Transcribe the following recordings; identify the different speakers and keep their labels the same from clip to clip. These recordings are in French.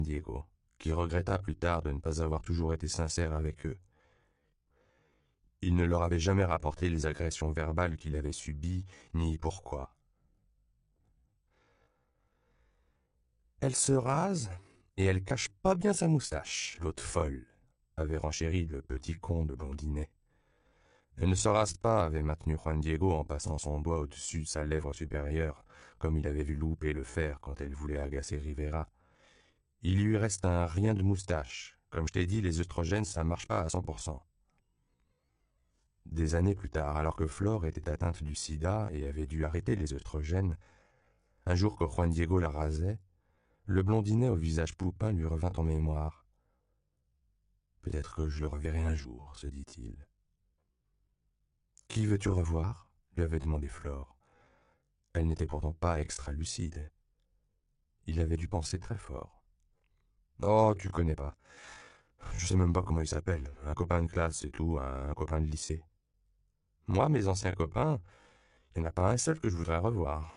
Speaker 1: Diego, qui regretta plus tard de ne pas avoir toujours été sincère avec eux. Il ne leur avait jamais rapporté les agressions verbales qu'il avait subies, ni pourquoi. Elle se rase, et elle cache pas bien sa moustache, l'autre folle, avait renchéri le petit con de Blondinet. Elle ne se rase pas, avait maintenu Juan Diego en passant son doigt au-dessus de sa lèvre supérieure, comme il avait vu Louper le faire quand elle voulait agacer Rivera. Il lui reste un rien de moustache. Comme je t'ai dit, les œstrogènes, ça marche pas à 100%. Des années plus tard, alors que Flore était atteinte du sida et avait dû arrêter les œstrogènes, un jour que Juan Diego la rasait, le Blondinet au visage poupin lui revint en mémoire. Peut-être que je le reverrai un jour, se dit-il. Qui veux-tu revoir lui avait demandé Flore. Elle n'était pourtant pas extra-lucide. Il avait dû penser très fort. Oh, tu connais pas. Je sais même pas comment il s'appelle. Un copain de classe, c'est tout, un copain de lycée. Moi, mes anciens copains, il n'y en a pas un seul que je voudrais revoir.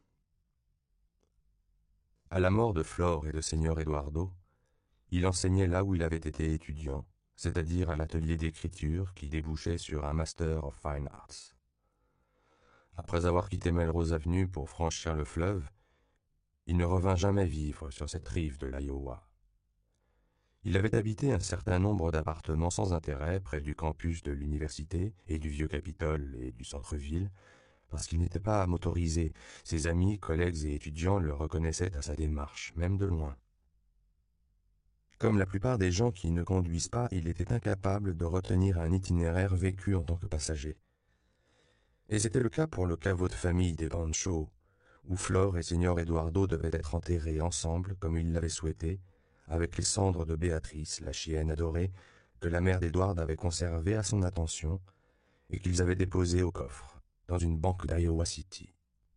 Speaker 1: À la mort de Flore et de Seigneur Eduardo, il enseignait là où il avait été étudiant, c'est-à-dire à l'atelier d'écriture qui débouchait sur un Master of Fine Arts. Après avoir quitté Melrose Avenue pour franchir le fleuve, il ne revint jamais vivre sur cette rive de l'Iowa. Il avait habité un certain nombre d'appartements sans intérêt près du campus de l'université et du vieux Capitole et du centre-ville, parce qu'il n'était pas motorisé. Ses amis, collègues et étudiants le reconnaissaient à sa démarche, même de loin. Comme la plupart des gens qui ne conduisent pas, il était incapable de retenir un itinéraire vécu en tant que passager. Et c'était le cas pour le caveau de famille des Pancho, où Flore et Seigneur Eduardo devaient être enterrés ensemble, comme ils l'avaient souhaité, avec les cendres de Béatrice, la chienne adorée, que la mère d'Edward avait conservée à son attention et qu'ils avaient déposée au coffre, dans une banque d'Iowa City.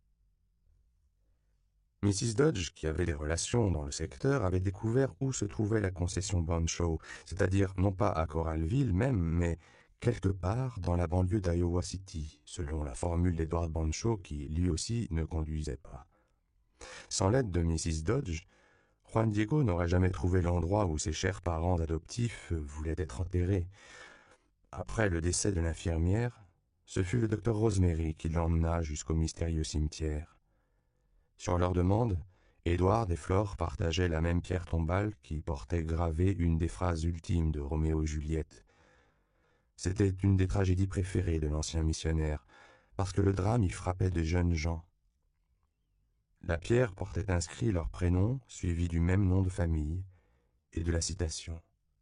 Speaker 1: Mrs. Dodge, qui avait des relations dans le secteur, avait découvert où se trouvait la concession Bancho, c'est-à-dire non pas à Coralville même, mais quelque part dans la banlieue d'Iowa City, selon la formule d'Edward Bancho qui, lui aussi, ne conduisait pas. Sans l'aide de Mrs. Dodge, Juan Diego n'aurait jamais trouvé l'endroit où ses chers parents adoptifs voulaient être enterrés. Après le décès de l'infirmière, ce fut le docteur Rosemary qui l'emmena jusqu'au mystérieux cimetière. Sur leur demande, Edward et Flore partageaient la même pierre tombale qui portait gravée une des phrases ultimes de Roméo et Juliette. C'était une des tragédies préférées de l'ancien missionnaire, parce que le drame y frappait de jeunes gens. La pierre portait inscrit leur prénom, suivi du même nom de famille, et de la citation.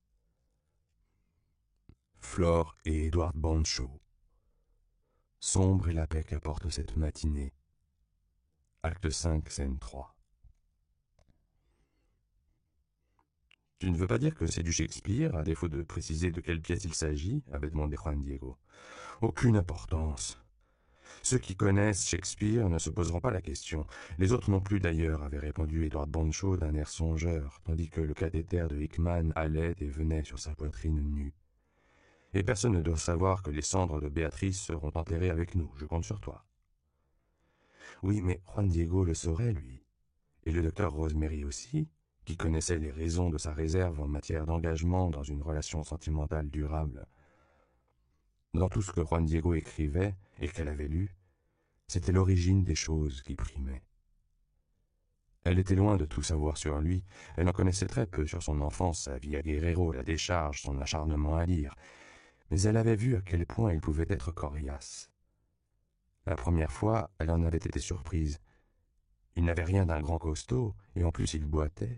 Speaker 1: Flore et Edward Bancho. Sombre est la paix qu'apporte cette matinée. Acte 5, scène 3. Tu ne veux pas dire que c'est du Shakespeare, à défaut de préciser de quelle pièce il s'agit, avait demandé Juan Diego. Aucune importance. Ceux qui connaissent Shakespeare ne se poseront pas la question. Les autres non plus d'ailleurs, avait répondu Edward Bancho d'un air songeur, tandis que le cathéter de Hickman allait et venait sur sa poitrine nue. Et personne ne doit savoir que les cendres de Béatrice seront enterrées avec nous, je compte sur toi. Oui, mais Juan Diego le saurait, lui. Et le docteur Rosemary aussi, qui connaissait les raisons de sa réserve en matière d'engagement dans une relation sentimentale durable. Dans tout ce que Juan Diego écrivait et qu'elle avait lu, c'était l'origine des choses qui primait. Elle était loin de tout savoir sur lui, elle en connaissait très peu sur son enfance, sa vie à Guerrero, la décharge, son acharnement à lire, mais elle avait vu à quel point il pouvait être coriace. La première fois, elle en avait été surprise. Il n'avait rien d'un grand costaud, et en plus il boitait.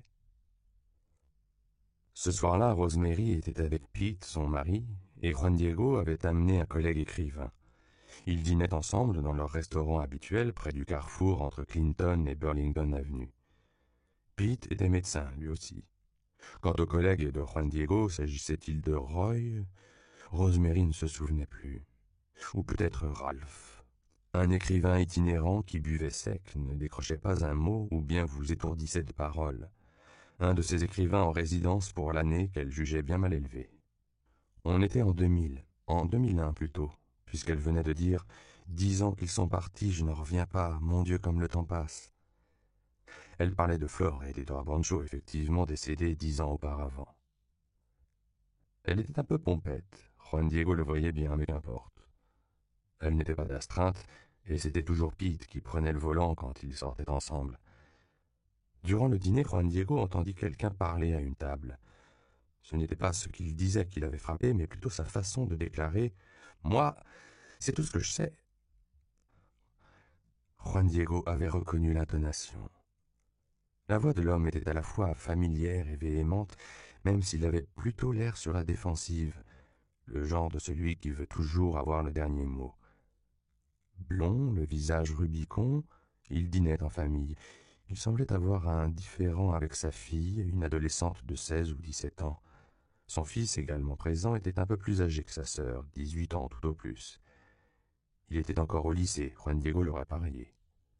Speaker 1: Ce soir-là, Rosemary était avec Pete, son mari, et Juan Diego avait amené un collègue écrivain. Ils dînaient ensemble dans leur restaurant habituel près du carrefour entre Clinton et Burlington Avenue. Pete était médecin, lui aussi. Quant au collègue de Juan Diego, s'agissait-il de Roy? Rosemary ne se souvenait plus. Ou peut-être Ralph. Un écrivain itinérant qui buvait sec, ne décrochait pas un mot ou bien vous étourdissait de paroles. Un de ces écrivains en résidence pour l'année qu'elle jugeait bien mal élevée. On était en 2000, en 2001 plutôt, puisqu'elle venait de dire « 10 ans qu'ils sont partis, je n'en reviens pas, mon Dieu comme le temps passe ». Elle parlait de Flore et d'Edouard Brancho, effectivement décédé 10 ans auparavant. Elle était un peu pompette. Juan Diego le voyait bien, mais qu'importe. Elle n'était pas d'astreinte, et c'était toujours Pete qui prenait le volant quand ils sortaient ensemble. Durant le dîner, Juan Diego entendit quelqu'un parler à une table. Ce n'était pas ce qu'il disait qui l'avait frappé, mais plutôt sa façon de déclarer « Moi, c'est tout ce que je sais ». Juan Diego avait reconnu l'intonation. La voix de l'homme était à la fois familière et véhémente, même s'il avait plutôt l'air sur la défensive, le genre de celui qui veut toujours avoir le dernier mot. Blond, le visage rubicond, il dînait en famille. Il semblait avoir un différend avec sa fille, une adolescente de 16 ou 17 ans. Son fils, également présent, était un peu plus âgé que sa sœur, 18 ans tout au plus. Il était encore au lycée, Juan Diego l'aurait parié.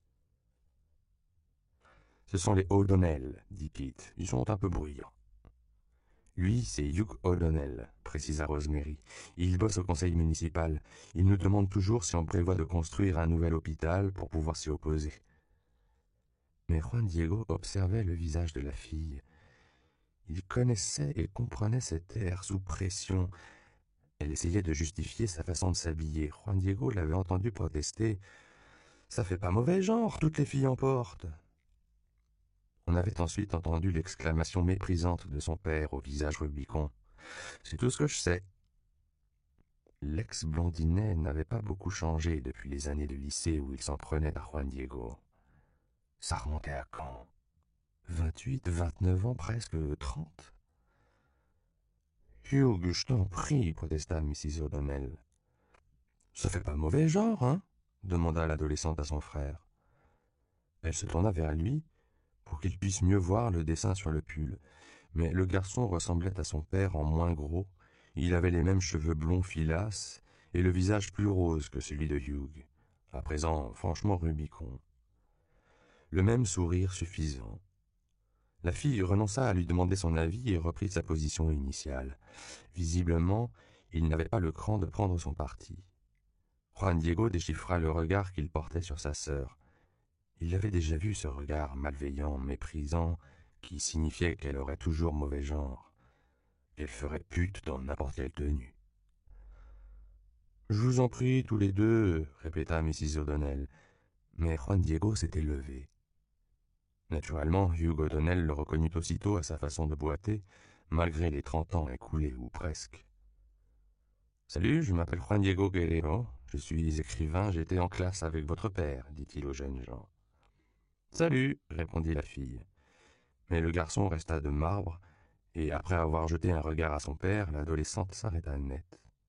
Speaker 1: « Ce sont les O'Donnell, dit Pete. Ils sont un peu bruyants. » Lui, c'est Hugh O'Donnell, précisa Rosemary. Il bosse au conseil municipal. Il nous demande toujours si on prévoit de construire un nouvel hôpital pour pouvoir s'y opposer. Mais Juan Diego observait le visage de la fille. Il connaissait et comprenait cet air sous pression. Elle essayait de justifier sa façon de s'habiller. Juan Diego l'avait entendu protester. « Ça fait pas mauvais genre, toutes les filles en portent. » On avait ensuite entendu l'exclamation méprisante de son père au visage rubicond. « C'est tout ce que je sais. » L'ex-blondinet n'avait pas beaucoup changé depuis les années de lycée où il s'en prenait à Juan Diego. Ça remontait à quand? 28, 29 ans, presque 30? « Hugh, je t'en prie, protesta Mrs. O'Donnell. « Ça fait pas mauvais genre, hein ?» demanda l'adolescente à son frère. Elle se tourna vers lui pour qu'il puisse mieux voir le dessin sur le pull. Mais le garçon ressemblait à son père en moins gros. Il avait les mêmes cheveux blonds filasses et le visage plus rose que celui de Hugh, à présent franchement rubicond. Le même sourire suffisant. La fille renonça à lui demander son avis et reprit sa position initiale. Visiblement, il n'avait pas le cran de prendre son parti. Juan Diego déchiffra le regard qu'il portait sur sa sœur. Il avait déjà vu ce regard malveillant, méprisant, qui signifiait qu'elle aurait toujours mauvais genre, qu'elle ferait pute dans n'importe quelle tenue. « Je vous en prie, tous les deux, » répéta Mrs. O'Donnell, mais Juan Diego s'était levé. Naturellement, Hugh O'Donnell le reconnut aussitôt à sa façon de boiter, malgré les 30 ans écoulés, ou presque. « Salut, je m'appelle Juan Diego Guerrero, je suis écrivain, j'étais en classe avec votre père, dit-il aux jeunes gens. « Salut, répondit la fille. Mais le garçon resta de marbre, et après avoir jeté un regard à son père, l'adolescente s'arrêta net.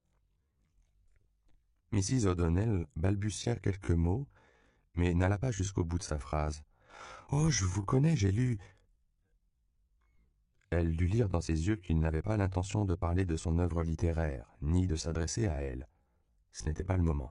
Speaker 1: Mrs. O'Donnell balbutia quelques mots, mais n'alla pas jusqu'au bout de sa phrase. « Oh, je vous connais, j'ai lu... » Elle dut lire dans ses yeux qu'il n'avait pas l'intention de parler de son œuvre littéraire, ni de s'adresser à elle. Ce n'était pas le moment.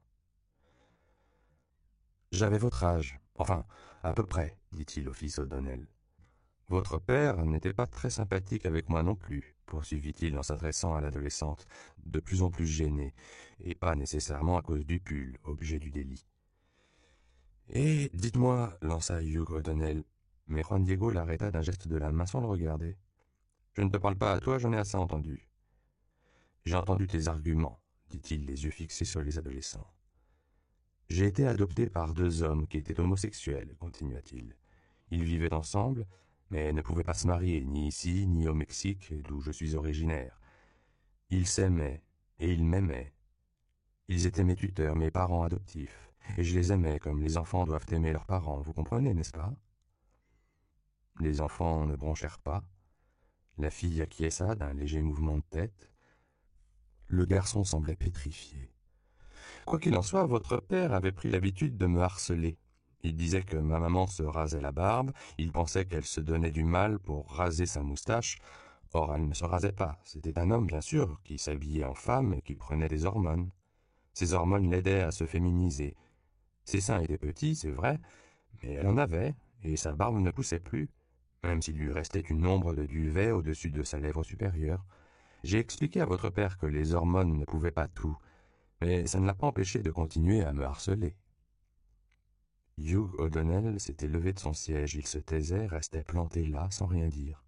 Speaker 1: « J'avais votre âge, enfin, à peu près, dit-il au fils O'Donnell. Votre père n'était pas très sympathique avec moi non plus, poursuivit-il en s'adressant à l'adolescente, de plus en plus gênée, et pas nécessairement à cause du pull, objet du délit. Et dites-moi, lança Hugh O'Donnell, mais Juan Diego l'arrêta d'un geste de la main sans le regarder. Je ne te parle pas à toi, j'en ai assez entendu. J'ai entendu tes arguments, dit-il, les yeux fixés sur les adolescents. J'ai été adopté par 2 hommes qui étaient homosexuels, continua-t-il. Ils vivaient ensemble, mais ne pouvaient pas se marier, ni ici, ni au Mexique, d'où je suis originaire. Ils s'aimaient, et ils m'aimaient. Ils étaient mes tuteurs, mes parents adoptifs, et je les aimais comme les enfants doivent aimer leurs parents, vous comprenez, n'est-ce pas? Les enfants ne bronchèrent pas. La fille acquiesça d'un léger mouvement de tête. Le garçon semblait pétrifié. Quoi qu'il en soit, votre père avait pris l'habitude de me harceler. Il disait que ma maman se rasait la barbe, il pensait qu'elle se donnait du mal pour raser sa moustache. Or, elle ne se rasait pas. C'était un homme, bien sûr, qui s'habillait en femme et qui prenait des hormones. Ces hormones l'aidaient à se féminiser. Ses seins étaient petits, c'est vrai, mais elle en avait, et sa barbe ne poussait plus, même s'il lui restait une ombre de duvet au-dessus de sa lèvre supérieure. J'ai expliqué à votre père que les hormones ne pouvaient pas tout, mais ça ne l'a pas empêché de continuer à me harceler. Hugh O'Donnell s'était levé de son siège. Il se taisait, restait planté là, sans rien dire.